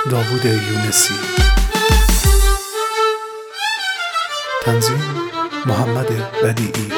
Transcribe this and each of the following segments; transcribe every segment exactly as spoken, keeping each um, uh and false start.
داوود یونسی. تنظیم محمد بدیعی.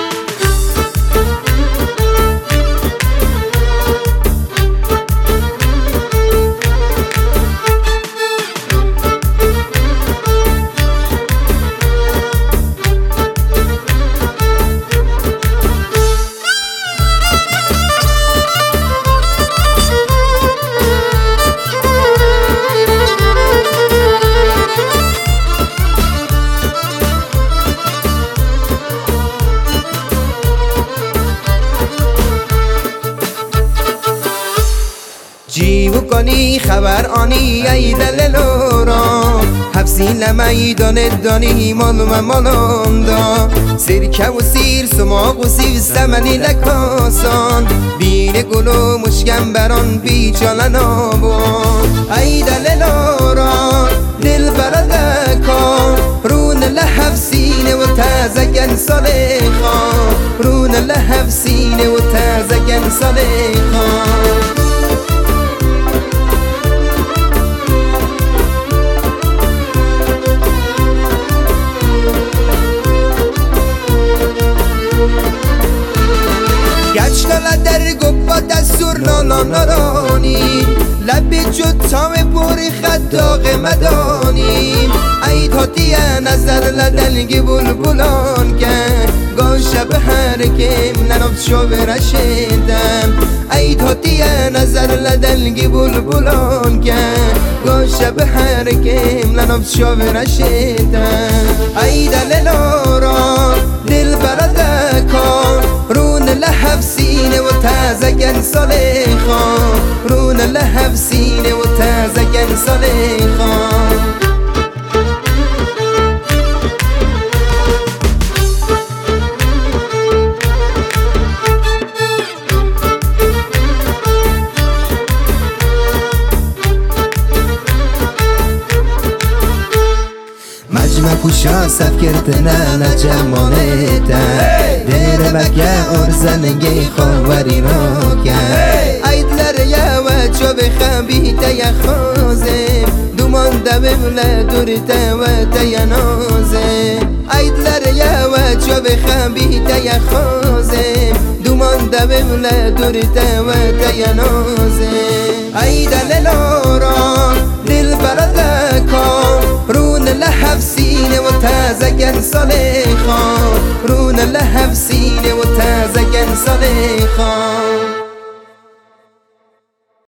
جیو کنی خبر آنی ای دللورا حفظی لمیدان دانی مال و مالم دا سرکه و سیر سماق و سیو سمنی لکاسان بین گل و مشکم بران بیچالن آبان ای دللورا دل بردکا رون لحف سینه و تازگن صالحا رون لحف سینه و تازگن صالحا گشتالا در گفت دستور نالا نارانی لب جد تام پوری خداق مدانی ای تاتیه نظر لدلگی بلبلان که گاه شب هر کم ننفت شو برشیدم ای تاتیه نظر لدلگی بلبلان که گاه شب هر کم ننفت شو برشیدم ای دللارا دل بردکان رون لحف سینه و تازگن صالحا رون لحف سینه و تازگن صالحا مجمع پوشا سف کردنه نجمانه ده دیر بکه ارزنگی خواری را که ایدلر یا وچو بخبیده یا خوزم دومان دبمله دورته و تینازم ایدلر یا وچو بخبیده یا خوزم دومان دبمله دورته و تینازم ایدللارا دل بردکا رون لحف سینه و تازگن صالحا رون لحف سینه و تازگن صالحا